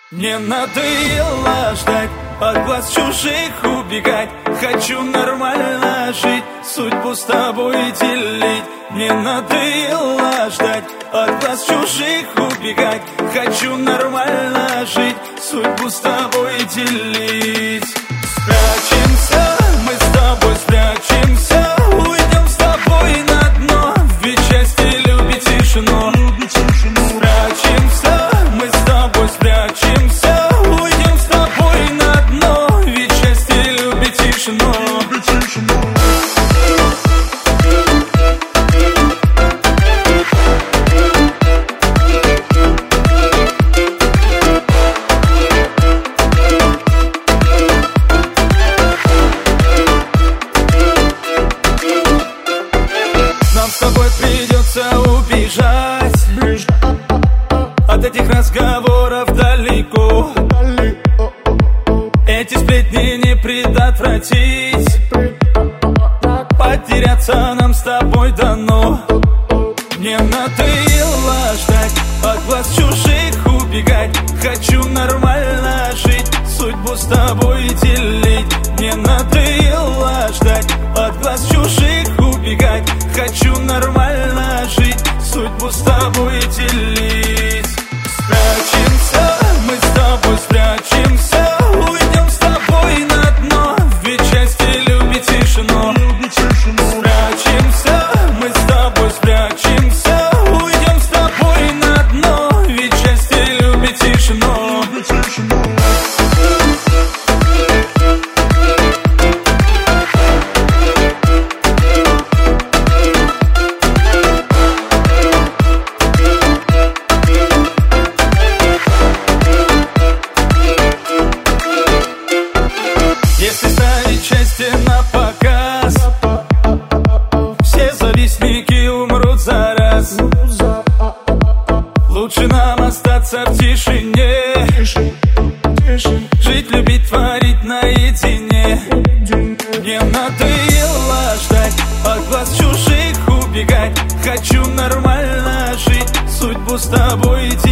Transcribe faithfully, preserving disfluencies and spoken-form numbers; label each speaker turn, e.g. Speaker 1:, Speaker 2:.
Speaker 1: Мне надоело ждать, от глаз чужих убегать. Хочу нормально жить, судьбу с тобой делить. Мне надоело ждать, от глаз чужих убегать. Хочу нормально жить, судьбу с тобой делить. Спрячемся, мы с тобой спрячемся. Уйдем с тобой на дно, ведь счастье любит тишину. Спрячемся, мы с тобой спрячемся. Уйдем с тобой на дно, ведь счастье любит тишину. Нам с тобой придется убежать от этих разговоров далеко. Эти сплетни не предотвратить, потеряться нам с тобой дано. Мне надоело ждать, от глаз чужих убегать. Хочу нормально жить, судьбу с тобой делить. Мне надоело ждать, от глаз чужих убегать. Хочу нормально жить, судьбу с тобой делить. Спрячемся, мы с тобой спрячемся. Уйдем с тобой на дно, ведь счастье любит тишину. Спрячемся, мы с тобой спрячемся. Уйдем с тобой на дно, ведь счастье любит тишину. Если ставить счастье на показ, все завистники умрут за раз. Лучше нам остаться в тишине, жить, любить, творить наедине. Мне надоело ждать, от глаз чужих убегать. Хочу нормально жить, судьбу с тобой делить.